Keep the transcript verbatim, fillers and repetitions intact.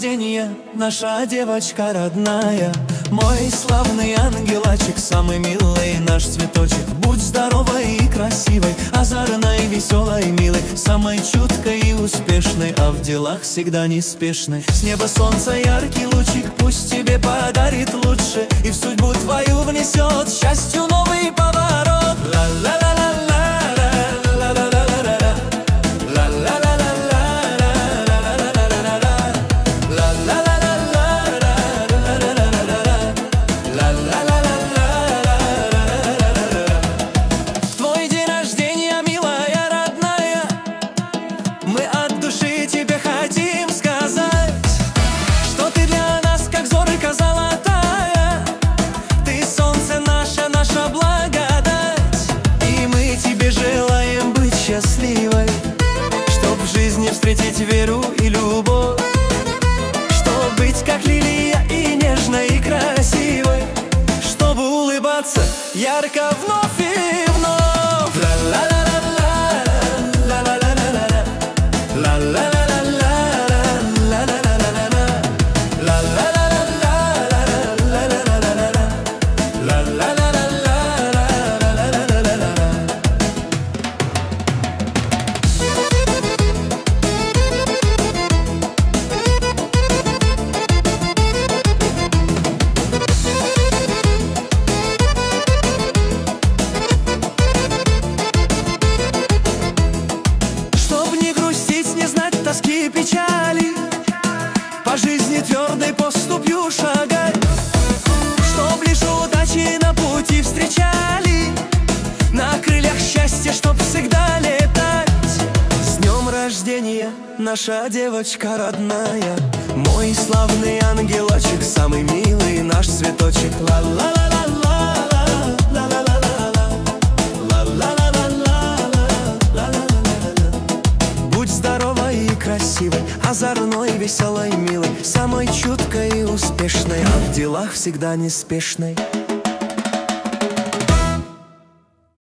рождения, наша девочка родная. Мой славный ангелочек, самый милый наш цветочек. Будь здоровой и красивой, озорной, веселой, милой, самой чуткой и успешной, а в делах всегда неспешной. С неба солнца яркий лучик пусть тебе подарит лучше, и в судьбу твою внесет счастью новый поворот. Ла-ла-ла-ла. Счастливой, чтоб в жизни встретить веру и любовь, чтоб быть как лилия и нежной, и красивой, чтобы улыбаться ярко вновь и вновь. Тоски и печали, по жизни твердой поступью шагать, чтоб лишь удачи на пути встречали, на крыльях счастья, чтоб всегда летать. С днем рождения, наша девочка родная, мой славный ангелочек, самый милый наш цветочек. Ла-ла-ла-ла-ла, ла-ла-ла-ла-ла, ла-ла-ла-ла-ла. Будь здоровой и красивой, озорной, веселой, милой, самой чуткой и успешной, а в делах всегда неспешной.